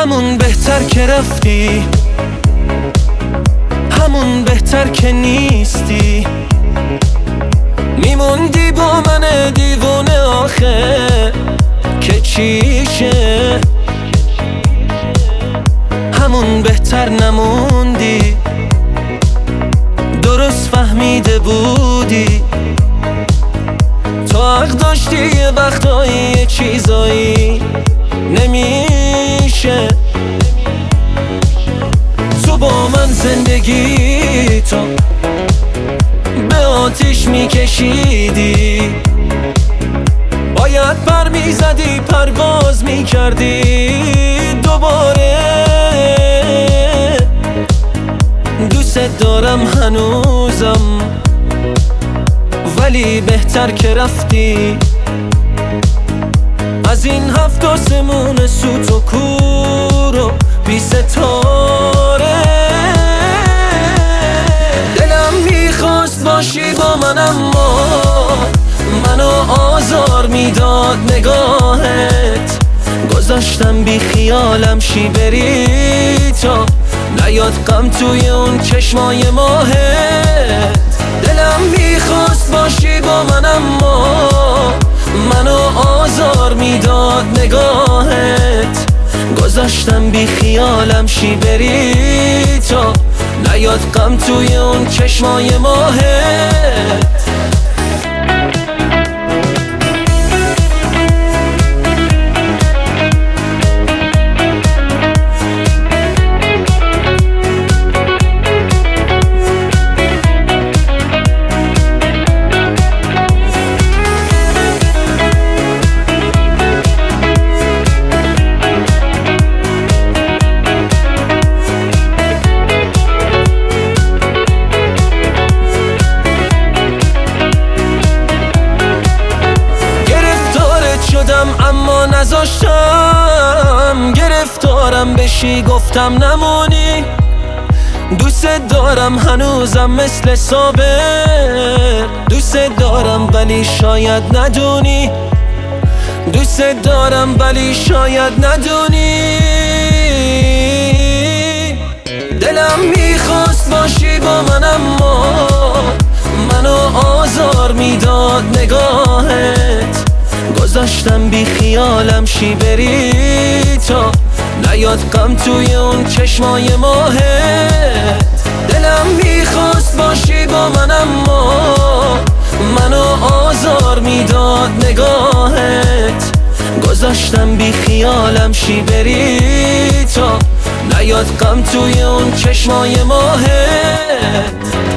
همون بهتر که رفتی، همون بهتر که نیستی. میموندی با من دیوونه آخه که چیشه. همون بهتر نموندی، درست فهمیده بودی. تو حق داشتی یه وقتایی یه چیزایی نمیشه. تو با من زندگی تو به آتیش میکشیدی. باید پر میزدی، پرواز میکردی دوباره. دوست دارم هنوزم، ولی بهتر که رفتی. از این هفت آسمون سوت و کور و بی ستاره. دلم میخواست باشی با من، اما منو آزار میداد نگاهت. گذاشتم بی خیالم شی بری تا نیاد غم توی اون چشمای ماهت. دلم میخواست باشی با من، اما منو آزار میداد نگاهت. گذاشتم بی خیالم شی بری تا نیاد غم توی اون چشمای ماهت. اما نذاشتم گرفتارم بشی، گفتم نمونی. دوست دارم هنوزم مثل سابق، دوست دارم ولی شاید ندونی. دوست دارم ولی شاید ندونی. دلم میخواست باشی با من، اما منو آزار میداد نگاهت. گذاشتم بی خیالم شی بری تا نیاد غم توی اون چشمای ماهت. دلم میخواست باشی با من، اما منو آزار میداد نگاهت. گذاشتم بی خیالم شی بری تا نیاد غم توی اون چشمای ماهت.